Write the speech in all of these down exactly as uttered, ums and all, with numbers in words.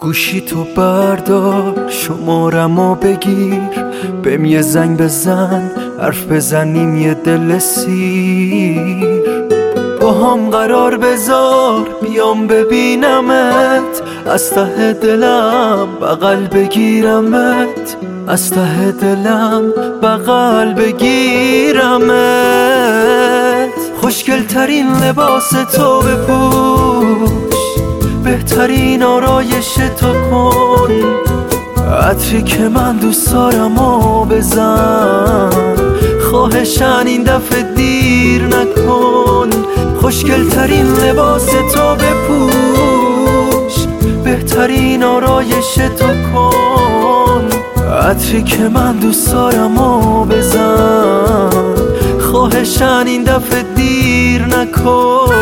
گوشی تو بردار، شمارمو بگیر، بهم یه زنگ بزن، حرف بزنیم یه دل سیر. با هم قرار بذار بیام ببینمت، از ته دلم بغل بگیرمت، از ته دلم بغل بگیرمت. خوشگل ترین لباس تو بپوش، بهترین آرایش تو کن، عطری که من دوست دارم و بزن، خواهشن این دفعه دیر نکن. خوشگل ترین لباس تو بپوش، بهترین آرایش تو کن، عطری که من دوست دارم و بزن، خواهشن این دفعه دیر نکن.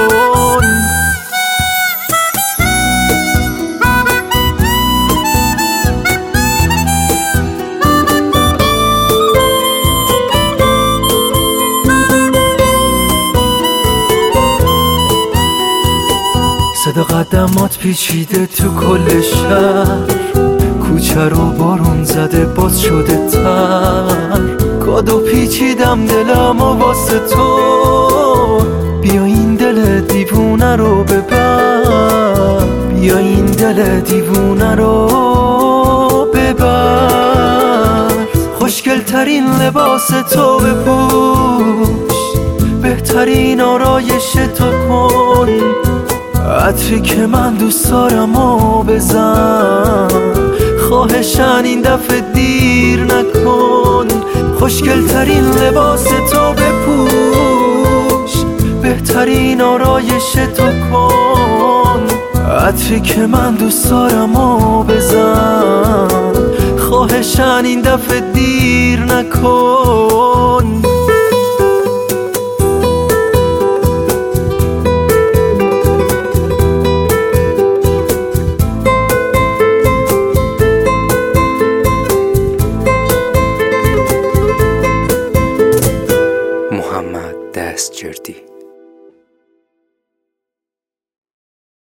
صدا قدمات پیچیده تو کل شهر، کوچه رو بارون زده باز شده تر، کادو پیچیدم دلم و واسه تو، بیا این دل دیوونه رو ببر، بیا این دل دیوونه رو ببر. خوشگل ترین لباس تو بپوش، بهترین آرایش تو کن، عطری که من دوست دارم و بزن، خواهشن این دفعه دیر نکن. خوشگل ترین لباس تو بپوش، بهترین آرایش تو کن، عطری که من دوست دارم و بزن، خواهشن این دفعه دیر نکن. محمد دستجردی.